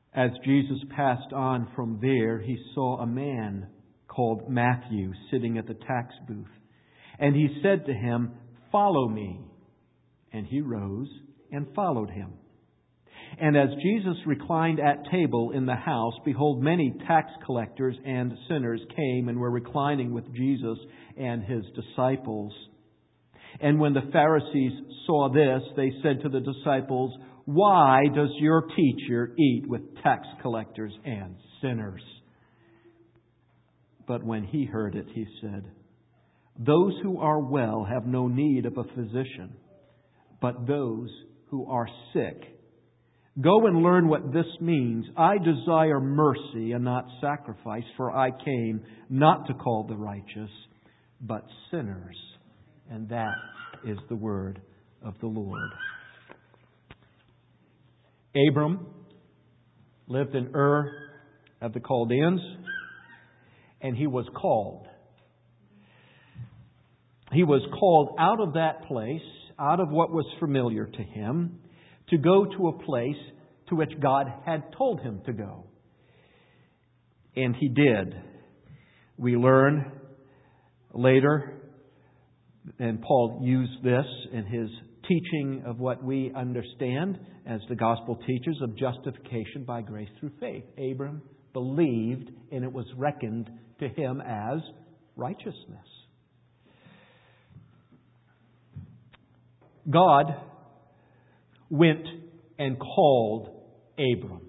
As Jesus passed on from there, He saw a man called Matthew sitting at the tax booth. And He said to him, "Follow me." And he rose and followed Him. And as Jesus reclined at table in the house, behold, many tax collectors and sinners came and were reclining with Jesus and His disciples. And when the Pharisees saw this, they said to the disciples, "Why does your teacher eat with tax collectors and sinners?" But when He heard it, He said, "Those who are well have no need of a physician, but those who are sick. Go and learn what this means. I desire mercy and not sacrifice, for I came not to call the righteous, but sinners." And that is the word of the Lord. Abram lived in Ur of the Chaldeans, and he was called. He was called out of that place, out of what was familiar to him, to go to a place to which God had told him to go. And he did. We learn later, and Paul used this in his teaching of what we understand as the gospel teaches of justification by grace through faith. Abram believed, and it was reckoned to him as righteousness. God went and called Abram.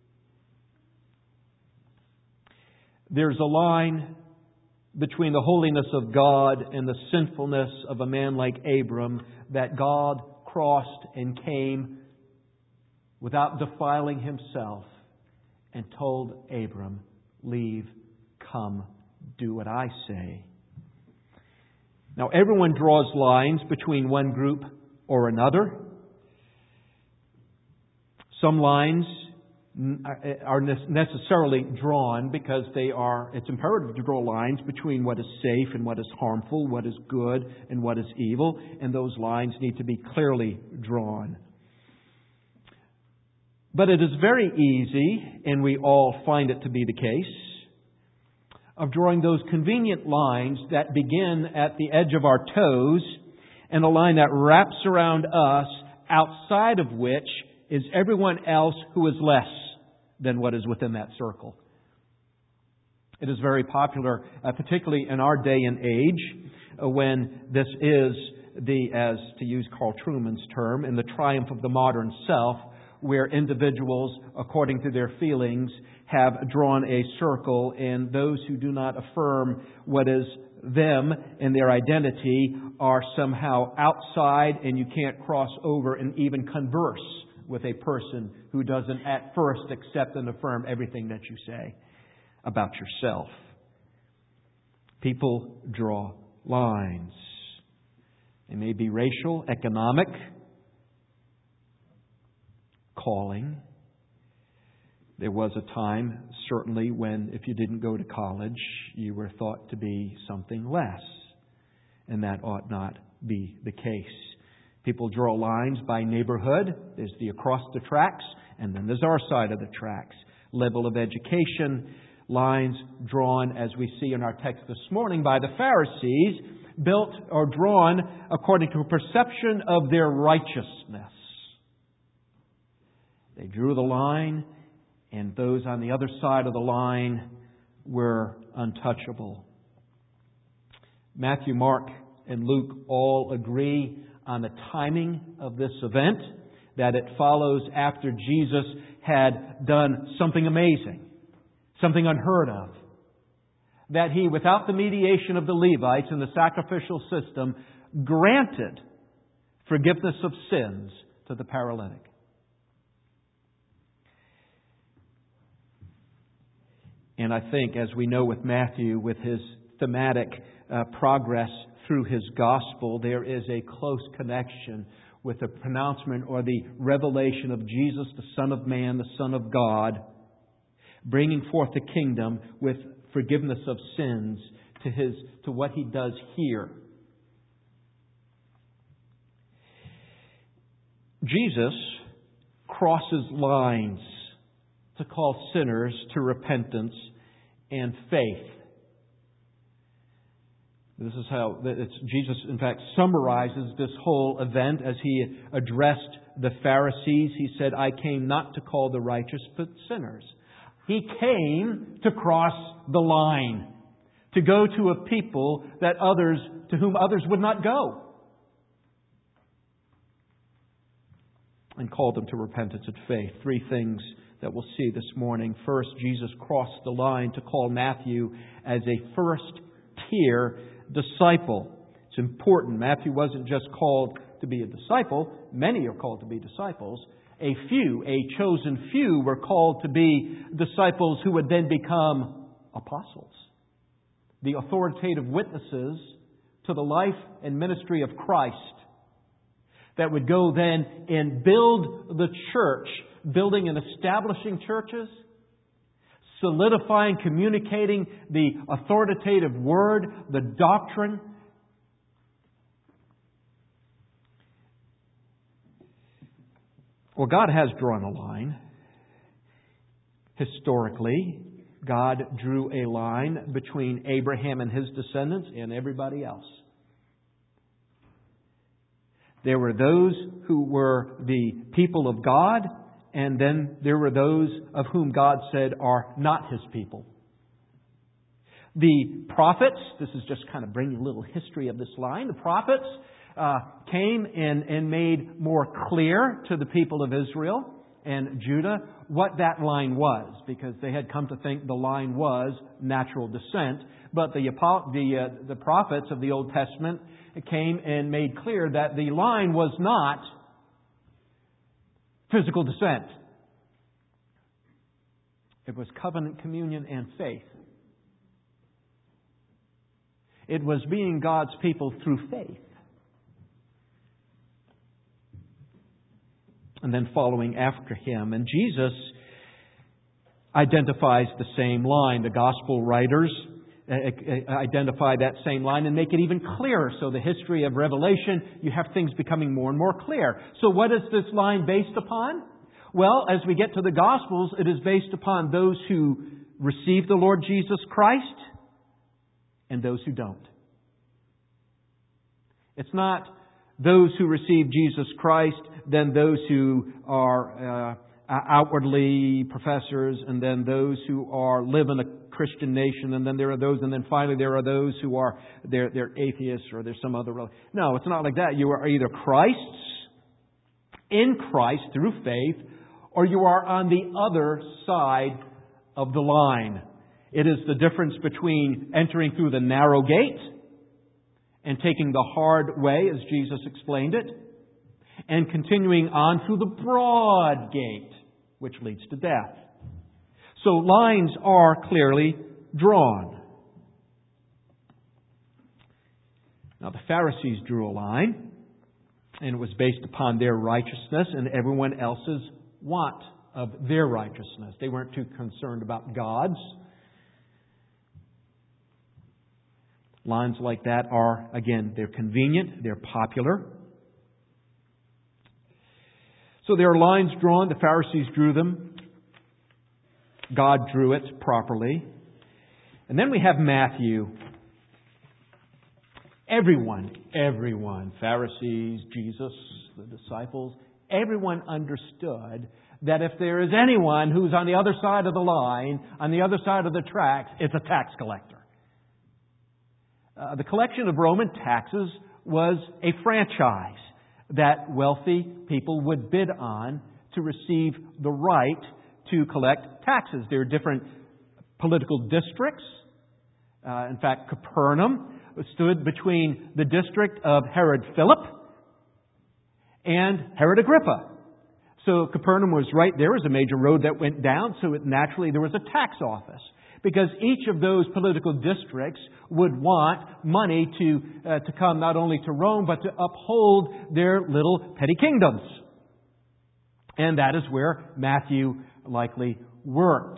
There's a line between the holiness of God and the sinfulness of a man like Abram that God crossed and came without defiling Himself and told Abram, "Leave, come, do what I say." Now, everyone draws lines between one group or another. Some lines are necessarily drawn because it's imperative to draw lines between what is safe and what is harmful, what is good and what is evil, and those lines need to be clearly drawn. But it is very easy, and we all find it to be the case, of drawing those convenient lines that begin at the edge of our toes and a line that wraps around us, outside of which is everyone else who is less than what is within that circle. It is very popular, particularly in our day and age, when this is as to use Carl Trueman's term, in the triumph of the modern self, where individuals, according to their feelings, have drawn a circle, and those who do not affirm what is them and their identity are somehow outside, and you can't cross over and even converse with a person who doesn't at first accept and affirm everything that you say about yourself. People draw lines. They may be racial, economic, calling. There was a time, certainly, when if you didn't go to college, you were thought to be something less. And that ought not be the case. People draw lines by neighborhood. There's the across the tracks, and then there's our side of the tracks. Level of education, lines drawn, as we see in our text this morning, by the Pharisees, built or drawn according to a perception of their righteousness. They drew the line, and those on the other side of the line were untouchable. Matthew, Mark, and Luke all agree on the timing of this event, that it follows after Jesus had done something amazing, something unheard of. That He, without the mediation of the Levites and the sacrificial system, granted forgiveness of sins to the paralytic. And I think, as we know with Matthew, with his thematic progress through his gospel, there is a close connection with the pronouncement or the revelation of Jesus, the Son of Man, the Son of God, bringing forth the kingdom with forgiveness of sins to what He does here. Jesus crosses lines to call sinners to repentance and faith. This is how Jesus, in fact, summarizes this whole event as He addressed the Pharisees. He said, I came not to call the righteous, but sinners. He came to cross the line, to go to a people to whom others would not go, and called them to repentance and faith. Three things that we'll see this morning. First, Jesus crossed the line to call Matthew as a first-tier disciple. It's important. Matthew wasn't just called to be a disciple. Many are called to be disciples. A chosen few, were called to be disciples who would then become apostles. The authoritative witnesses to the life and ministry of Christ that would go then and build the church, building and establishing churches, solidifying, communicating the authoritative word, the doctrine. Well, God has drawn a line. Historically, God drew a line between Abraham and his descendants and everybody else. There were those who were the people of God, and then there were those of whom God said are not His people. The prophets, this is just kind of bringing a little history of this line. The prophets came and made more clear to the people of Israel and Judah what that line was, because they had come to think the line was natural descent. But the prophets of the Old Testament came and made clear that the line was not physical descent. It was covenant communion and faith. It was being God's people through faith. And then following after Him. And Jesus identifies the same line. The gospel writers identify that same line and make it even clearer. So the history of Revelation, you have things becoming more and more clear. So what is this line based upon? Well, as we get to the Gospels, it is based upon those who receive the Lord Jesus Christ and those who don't. It's not those who receive Jesus Christ, then those who are outwardly professors, and then those who live in a Christian nation, and then there are those, and then finally there are those who are they're atheists, or there's some other religion. No, it's not like that. You are either Christ's, in Christ through faith, or you are on the other side of the line. It is the difference between entering through the narrow gate and taking the hard way, as Jesus explained it, and continuing on through the broad gate, which leads to death. So lines are clearly drawn. Now the Pharisees drew a line, and it was based upon their righteousness and everyone else's want of their righteousness. They weren't too concerned about God's. Lines like that are, again, they're convenient, they're popular. So there are lines drawn. The Pharisees drew them. God drew it properly. And then we have Matthew. Everyone, Pharisees, Jesus, the disciples, everyone understood that if there is anyone who's on the other side of the line, on the other side of the tracks, it's a tax collector. The collection of Roman taxes was a franchise that wealthy people would bid on to receive the right to collect taxes. There are different political districts. In fact, Capernaum stood between the district of Herod Philip and Herod Agrippa. So Capernaum was right there. Was a major road that went down, so naturally there was a tax office. Because each of those political districts would want money to come not only to Rome, but to uphold their little petty kingdoms. And that is where Matthew likely worked.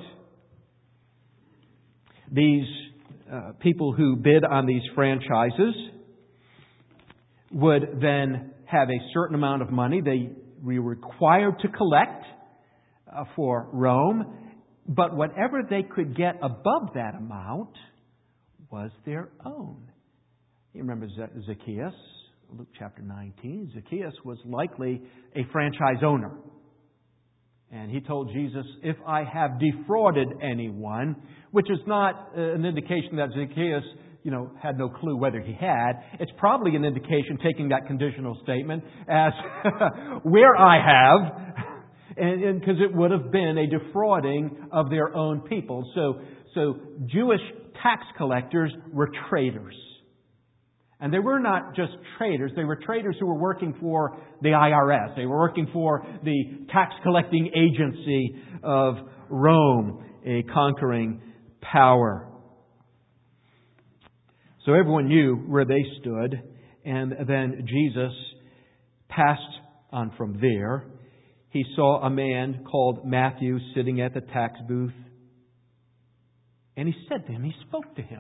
These people who bid on these franchises would then have a certain amount of money they were required to collect for Rome. But whatever they could get above that amount was their own. You remember Zacchaeus, Luke chapter 19. Zacchaeus was likely a franchise owner. And he told Jesus, if I have defrauded anyone, which is not an indication that Zacchaeus, had no clue whether he had. It's probably an indication, taking that conditional statement, as where I have, and because it would have been a defrauding of their own people. So Jewish tax collectors were traitors. And they were not just traders. They were traders who were working for the IRS. They were working for the tax collecting agency of Rome, a conquering power. So everyone knew where they stood. And then Jesus passed on from there. He saw a man called Matthew sitting at the tax booth. And he said to him, he spoke to him.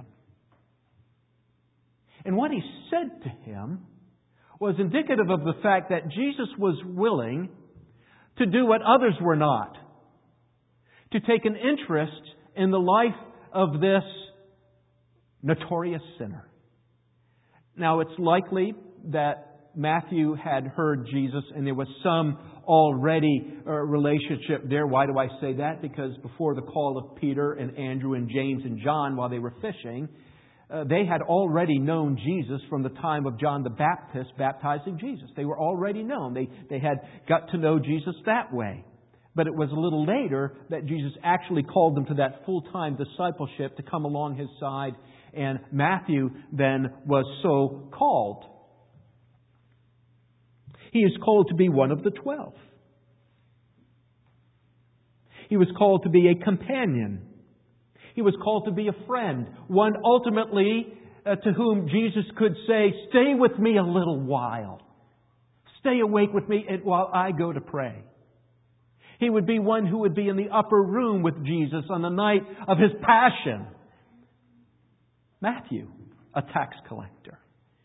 And what he said to him was indicative of the fact that Jesus was willing to do what others were not. To take an interest in the life of this notorious sinner. Now, it's likely that Matthew had heard Jesus and there was some already relationship there. Why do I say that? Because before the call of Peter and Andrew and James and John while they were fishing, they had already known Jesus from the time of John the Baptist baptizing Jesus. They were already known. They had got to know Jesus that way. But it was a little later that Jesus actually called them to that full-time discipleship to come along his side. And Matthew then was so called. He is called to be one of the 12. He was called to be a companion. He was called to be a friend. One ultimately to whom Jesus could say, stay with me a little while. Stay awake with me while I go to pray. He would be one who would be in the upper room with Jesus on the night of His passion. Matthew, a tax collector.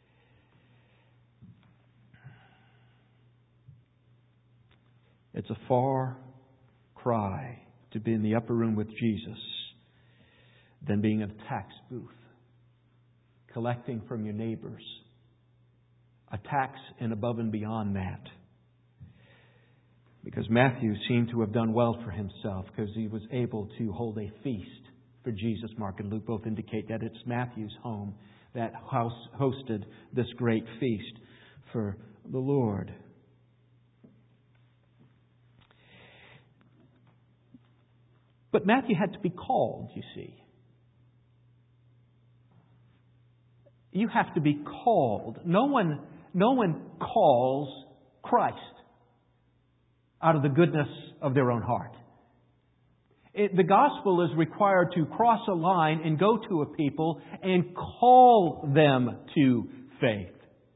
It's a far cry to be in the upper room with Jesus than being in a tax booth, collecting from your neighbors. A tax and above and beyond that. Because Matthew seemed to have done well for himself because he was able to hold a feast for Jesus. Mark and Luke both indicate that it's Matthew's home that hosted this great feast for the Lord. But Matthew had to be called, you see. You have to be called. No one calls Christ out of the goodness of their own heart. The gospel is required to cross a line and go to a people and call them to faith.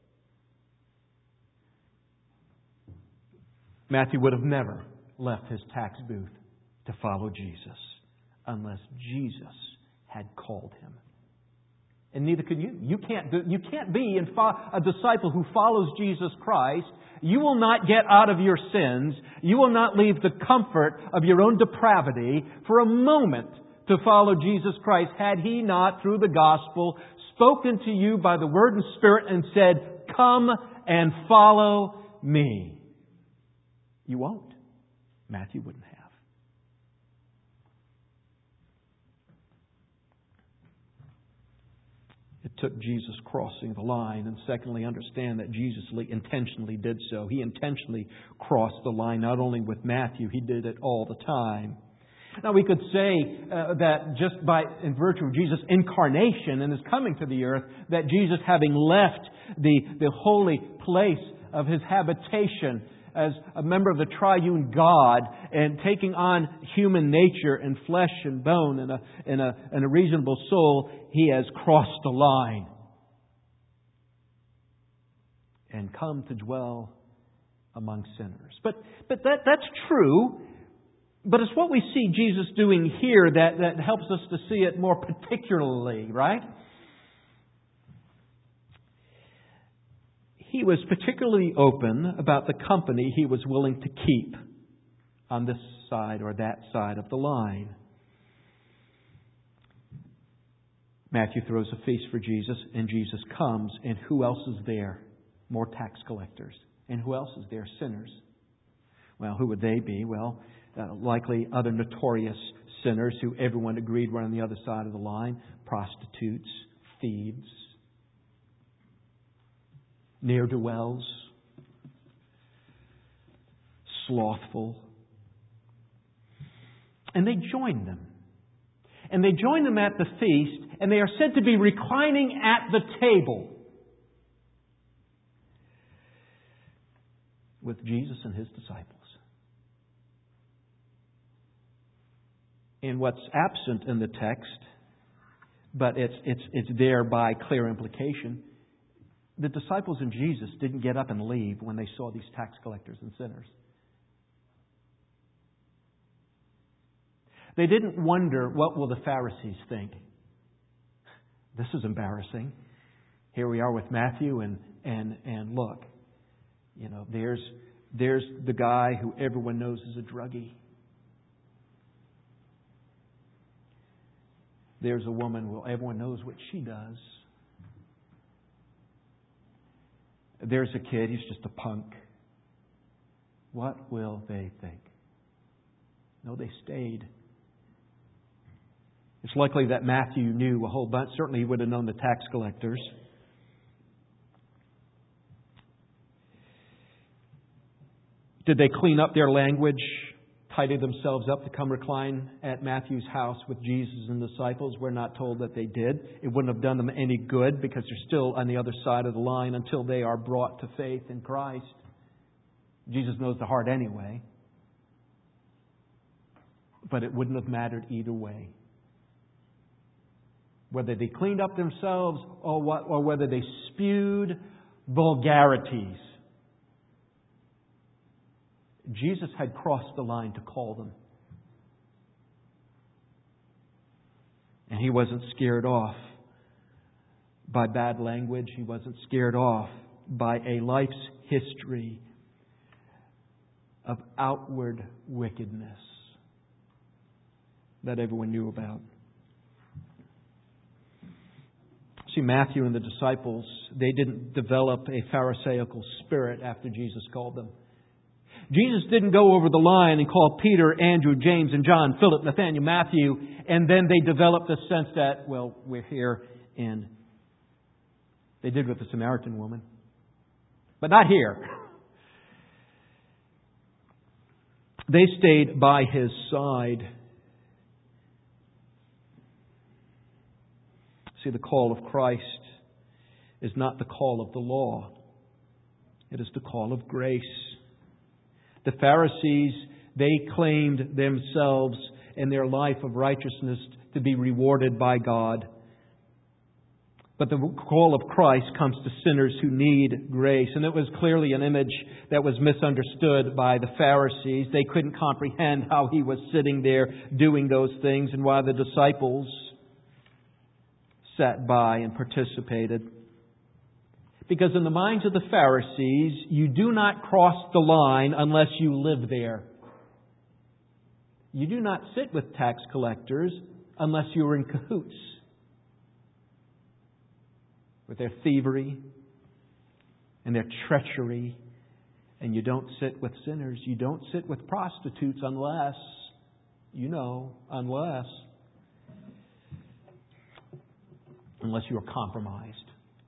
Matthew would have never left his tax booth to follow Jesus unless Jesus had called him. And neither could you. You can't be a disciple who follows Jesus Christ. You will not get out of your sins. You will not leave the comfort of your own depravity for a moment to follow Jesus Christ had He not, through the gospel, spoken to you by the Word and Spirit and said, come and follow me. You won't. Matthew wouldn't have. It took Jesus crossing the line. And secondly, understand that Jesus intentionally did so. He intentionally crossed the line, not only with Matthew, He did it all the time. Now we could say that just in virtue of Jesus' incarnation and His coming to the earth, that Jesus, having left the holy place of His habitation as a member of the triune God and taking on human nature and flesh and bone and a reasonable soul, He has crossed the line and come to dwell among sinners. But that's true. But it's what we see Jesus doing here that helps us to see it more particularly, right? He was particularly open about the company He was willing to keep on this side or that side of the line. Matthew throws a feast for Jesus, and Jesus comes, and who else is there? More tax collectors. And who else is there? Sinners. Well, who would they be? Well, likely other notorious sinners who everyone agreed were on the other side of the line. Prostitutes, thieves, ne'er-do-wells, slothful. And they join them. And they join them at the feast, and they are said to be reclining at the table with Jesus and His disciples. And what's absent in the text, but it's there by clear implication, the disciples and Jesus didn't get up and leave when they saw these tax collectors and sinners. They didn't wonder, what will the Pharisees think? This is embarrassing. Here we are with Matthew, and look, there's the guy who everyone knows is a druggie. There's a woman, well, everyone knows what she does. There's a kid, he's just a punk. What will they think? No, they stayed. It's likely that Matthew knew a whole bunch. Certainly he would have known the tax collectors. Did they clean up their language, tidy themselves up to come recline at Matthew's house with Jesus and the disciples? We're not told that they did. It wouldn't have done them any good because they're still on the other side of the line until they are brought to faith in Christ. Jesus knows the heart anyway. But it wouldn't have mattered either way. Whether they cleaned up themselves or whether they spewed vulgarities. Jesus had crossed the line to call them. And He wasn't scared off by bad language. He wasn't scared off by a life's history of outward wickedness that everyone knew about. See, Matthew and the disciples, they didn't develop a Pharisaical spirit after Jesus called them. Jesus didn't go over the line and call Peter, Andrew, James, and John, Philip, Nathaniel, Matthew, and then they developed a sense that, well, we're here, and they did with the Samaritan woman. But not here. They stayed by His side. See, the call of Christ is not the call of the law. It is the call of grace. The Pharisees, they claimed themselves and their life of righteousness to be rewarded by God. But the call of Christ comes to sinners who need grace. And it was clearly an image that was misunderstood by the Pharisees. They couldn't comprehend how He was sitting there doing those things and why the disciples sat by and participated. Because in the minds of the Pharisees, you do not cross the line unless you live there. You do not sit with tax collectors unless you are in cahoots with their thievery and their treachery. And you don't sit with sinners. You don't sit with prostitutes unless you are compromised.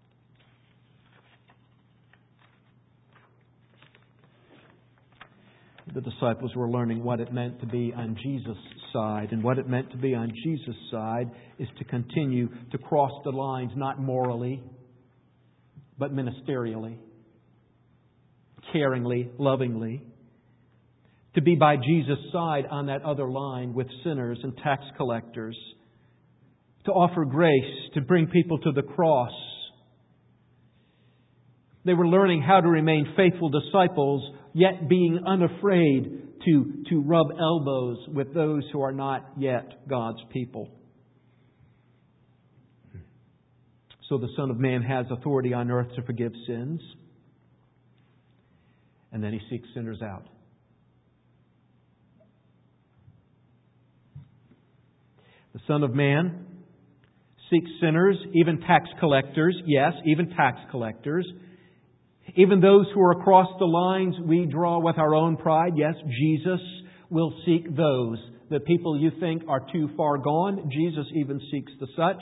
The disciples were learning what it meant to be on Jesus' side. And what it meant to be on Jesus' side is to continue to cross the lines, not morally, but ministerially, caringly, lovingly. To be by Jesus' side on that other line with sinners and tax collectors. To offer grace, to bring people to the cross. They were learning how to remain faithful disciples, yet being unafraid to rub elbows with those who are not yet God's people. So the Son of Man has authority on earth to forgive sins. And then He seeks sinners out. The Son of Man seeks sinners, even tax collectors. Yes, even tax collectors. Even those who are across the lines we draw with our own pride. Yes, Jesus will seek those. The people you think are too far gone, Jesus even seeks the such.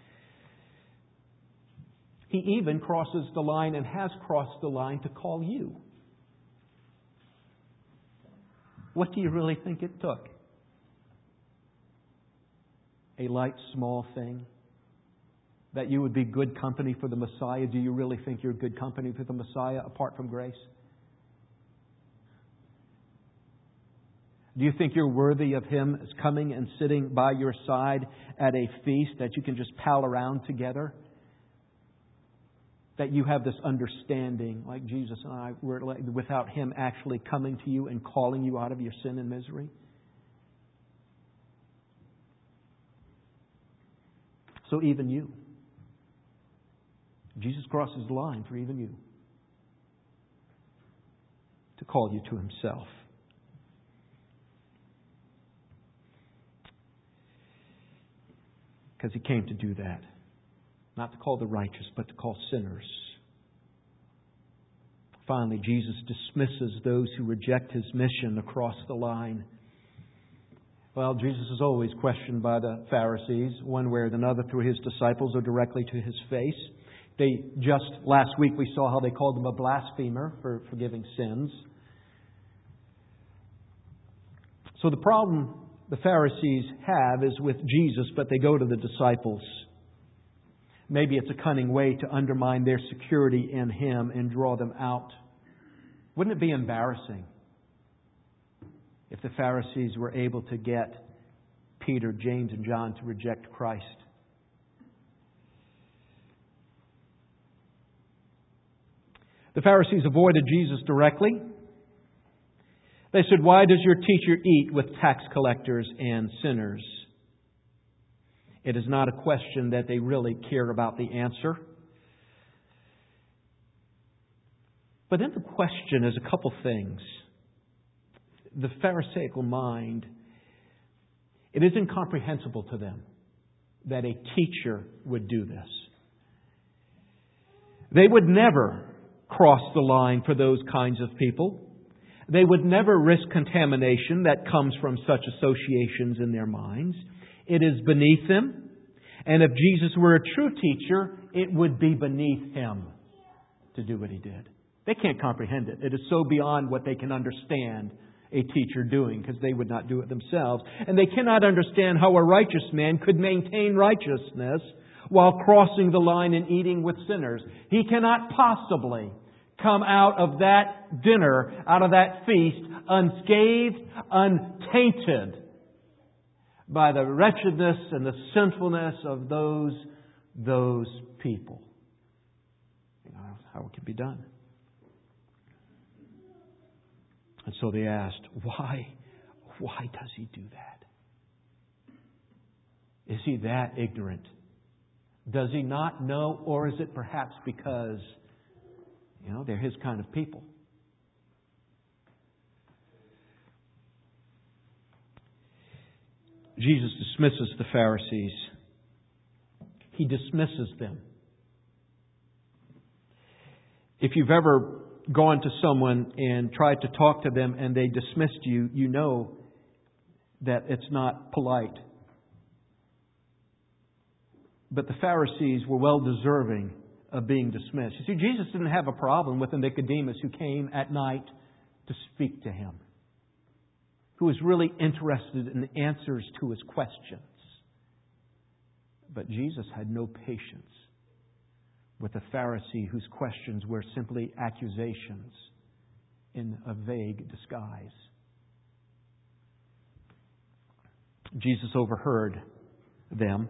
He even crosses the line and has crossed the line to call you. What do you really think it took? A light, small thing? That you would be good company for the Messiah? Do you really think you're good company for the Messiah apart from grace? Do you think you're worthy of Him as coming and sitting by your side at a feast that you can just pal around together? That you have this understanding, like Jesus and I were, without Him actually coming to you and calling you out of your sin and misery? So even you. Jesus crosses the line for even you. To call you to Himself. Because He came to do that. Not to call the righteous, but to call sinners. Finally, Jesus dismisses those who reject His mission across the line. Well, Jesus is always questioned by the Pharisees, one way or another, through His disciples or directly to His face. Last week we saw how they called Him a blasphemer for forgiving sins. So the problem the Pharisees have is with Jesus, but they go to the disciples. Maybe it's a cunning way to undermine their security in Him and draw them out. Wouldn't it be embarrassing if the Pharisees were able to get Peter, James, and John to reject Christ? The Pharisees avoided Jesus directly. They said, "Why does your teacher eat with tax collectors and sinners?" It is not a question that they really care about the answer. But in the question is a couple things. The Pharisaical mind, it is incomprehensible to them that a teacher would do this. They would never cross the line for those kinds of people. They would never risk contamination that comes from such associations in their minds. It is beneath them. And if Jesus were a true teacher, it would be beneath Him to do what He did. They can't comprehend it. It is so beyond what they can understand a teacher doing, because they would not do it themselves. And they cannot understand how a righteous man could maintain righteousness while crossing the line and eating with sinners. He cannot possibly come out of that dinner, out of that feast, unscathed, untainted by the wretchedness and the sinfulness of those people. You know, how it can be done. And so they asked, why does He do that? Is He that ignorant? Does He not know? Or is it perhaps because, they're His kind of people? Jesus dismisses the Pharisees. He dismisses them. If you've ever gone to someone and tried to talk to them and they dismissed you, you know that it's not polite. But the Pharisees were well deserving of being dismissed. You see, Jesus didn't have a problem with a Nicodemus who came at night to speak to Him, who was really interested in the answers to his questions. But Jesus had no patience with a Pharisee whose questions were simply accusations in a vague disguise. Jesus overheard them,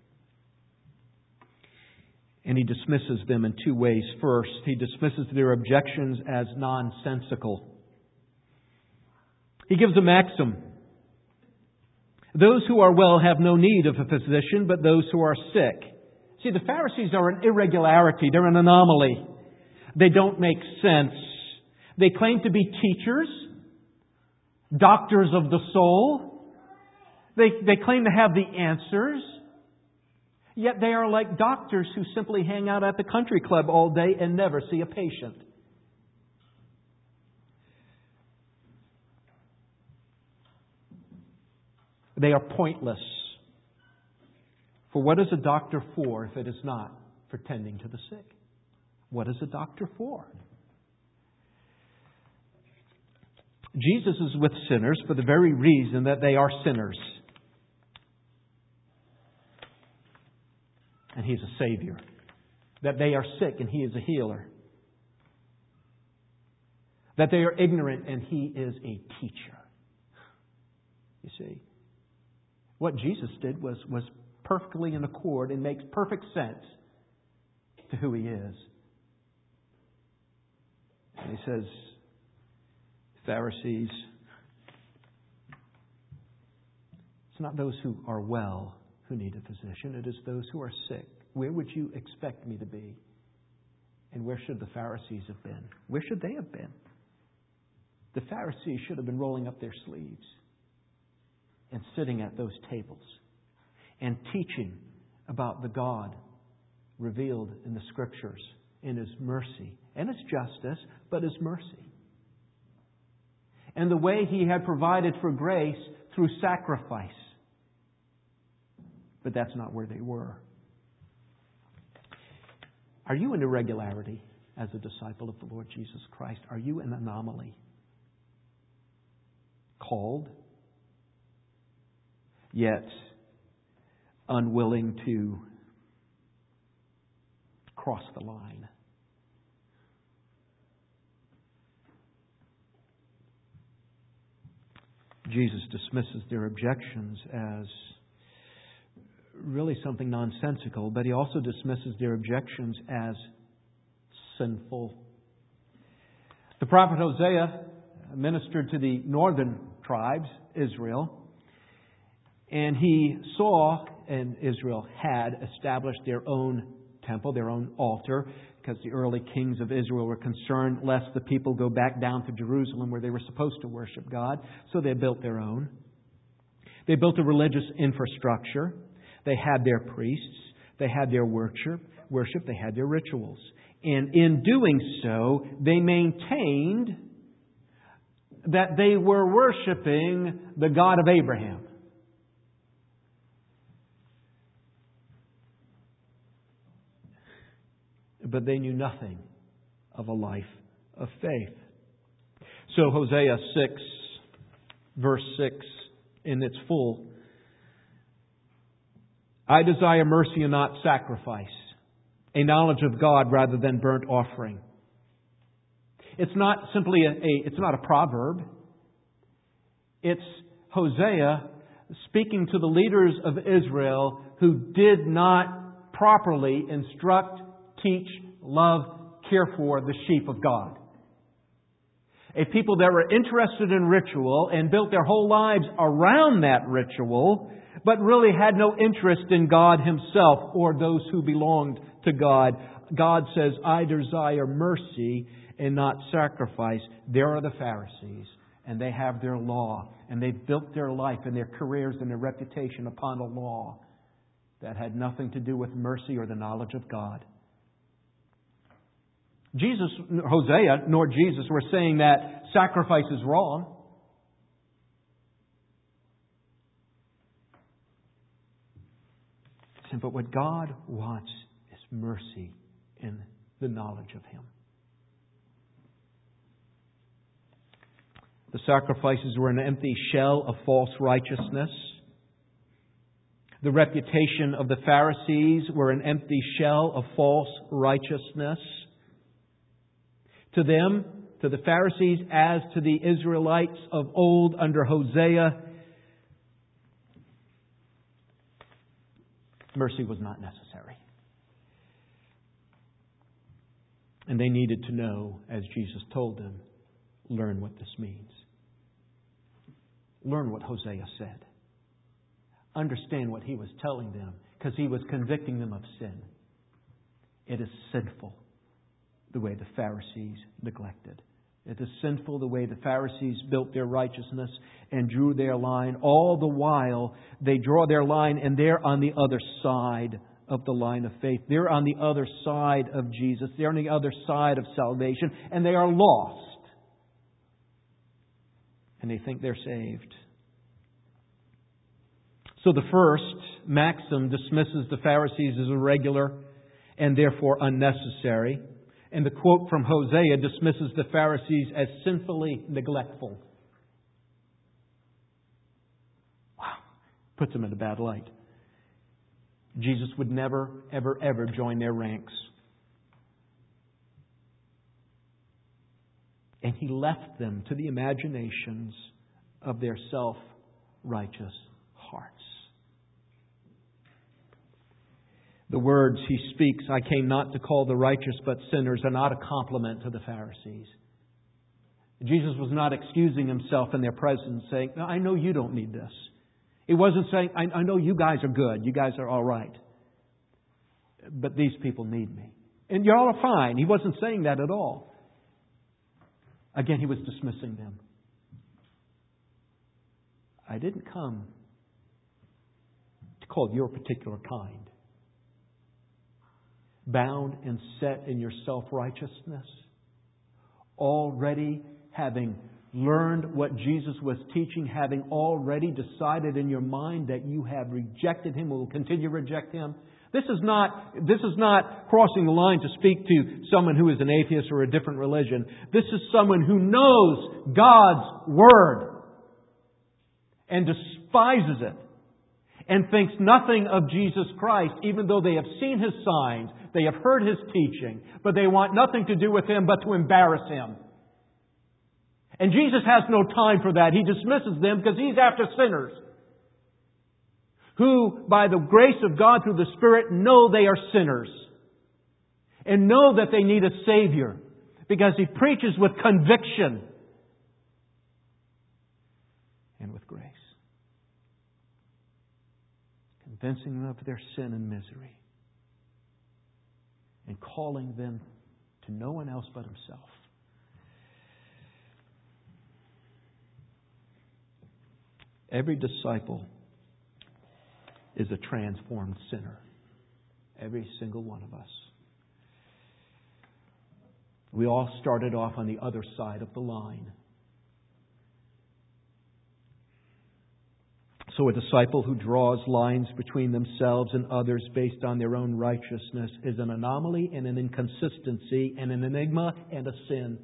and He dismisses them in two ways. First, He dismisses their objections as nonsensical. He gives a maxim. Those who are well have no need of a physician, but those who are sick. See, the Pharisees are an irregularity. They're an anomaly. They don't make sense. They claim to be teachers, doctors of the soul. They claim to have the answers. Yet they are like doctors who simply hang out at the country club all day and never see a patient. They are pointless. For what is a doctor for if it is not for tending to the sick? What is a doctor for? Jesus is with sinners for the very reason that they are sinners. And He is a Savior. That they are sick and He is a healer. That they are ignorant and He is a teacher. You see, what Jesus did was perfectly in accord and makes perfect sense to who He is. And He says, Pharisees, it's not those who are well who need a physician. It is those who are sick. Where would you expect me to be? And where should the Pharisees have been? Where should they have been? The Pharisees should have been rolling up their sleeves and sitting at those tables and teaching about the God revealed in the Scriptures, in His mercy and His justice, but His mercy. And the way He had provided for grace through sacrifice. But that's not where they were. Are you an irregularity as a disciple of the Lord Jesus Christ? Are you an anomaly? Called, yet unwilling to cross the line. Jesus dismisses their objections as really something nonsensical, but He also dismisses their objections as sinful. The prophet Hosea ministered to the northern tribes, Israel, and he saw, and Israel had established their own temple, their own altar, because the early kings of Israel were concerned lest the people go back down to Jerusalem where they were supposed to worship God. So they built their own. They built a religious infrastructure. They had their priests. They had their worship. They had their rituals. And in doing so, they maintained that they were worshiping the God of Abraham. But they knew nothing of a life of faith. So Hosea 6, verse 6, in its full, I desire mercy and not sacrifice, a knowledge of God rather than burnt offering. It's not simply it's not a proverb. It's Hosea speaking to the leaders of Israel who did not properly instruct, teach, love, care for the sheep of God. A people that were interested in ritual and built their whole lives around that ritual, but really had no interest in God Himself or those who belonged to God. God says, I desire mercy and not sacrifice. There are the Pharisees, and they have their law, and they've built their life and their careers and their reputation upon a law that had nothing to do with mercy or the knowledge of God. Hosea nor Jesus were saying that sacrifice is wrong. But what God wants is mercy in the knowledge of Him. The sacrifices were an empty shell of false righteousness. The reputation of the Pharisees were an empty shell of false righteousness. To them, to the Pharisees, as to the Israelites of old under Hosea, mercy was not necessary. And they needed to know, as Jesus told them, learn what this means. Learn what Hosea said. Understand what he was telling them, because he was convicting them of sin. It is sinful the way the Pharisees neglected. It is sinful the way the Pharisees built their righteousness and drew their line. All the while, they draw their line and they're on the other side of the line of faith. They're on the other side of Jesus. They're on the other side of salvation, and they are lost. And they think they're saved. So the first maxim dismisses the Pharisees as irregular and therefore unnecessary. And the quote from Hosea dismisses the Pharisees as sinfully neglectful. Wow. Puts them in a bad light. Jesus would never, ever, ever join their ranks. And He left them to the imaginations of their self-righteous hearts. The words He speaks, "I came not to call the righteous but sinners," are not a compliment to the Pharisees. Jesus was not excusing Himself in their presence, saying, "I know you don't need this." He wasn't saying, I know you guys are good. You guys are all right. But these people need me. And you're all fine. He wasn't saying that at all. Again, He was dismissing them. I didn't come to call your particular kind. Bound and set in your self-righteousness. Already having learned what Jesus was teaching, having already decided in your mind that you have rejected Him, will continue to reject Him. This is not crossing the line to speak to someone who is an atheist or a different religion. This is someone who knows God's Word and despises it and thinks nothing of Jesus Christ, even though they have seen His signs, they have heard His teaching, but they want nothing to do with Him but to embarrass Him. And Jesus has no time for that. He dismisses them because He's after sinners who, by the grace of God through the Spirit, know they are sinners and know that they need a Savior, because He preaches with conviction and with grace, convincing them of their sin and misery and calling them to no one else but Himself. Every disciple is a transformed sinner. Every single one of us. We all started off on the other side of the line. So a disciple who draws lines between themselves and others based on their own righteousness is an anomaly and an inconsistency and an enigma and a sin.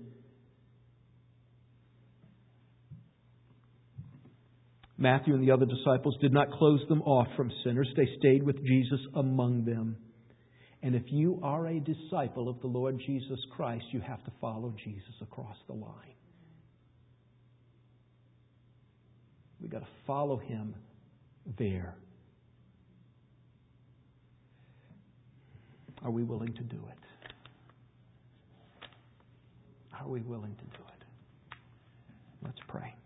Matthew and the other disciples did not close them off from sinners. They stayed with Jesus among them. And if you are a disciple of the Lord Jesus Christ, you have to follow Jesus across the line. We've got to follow Him there. Are we willing to do it? Are we willing to do it? Let's pray.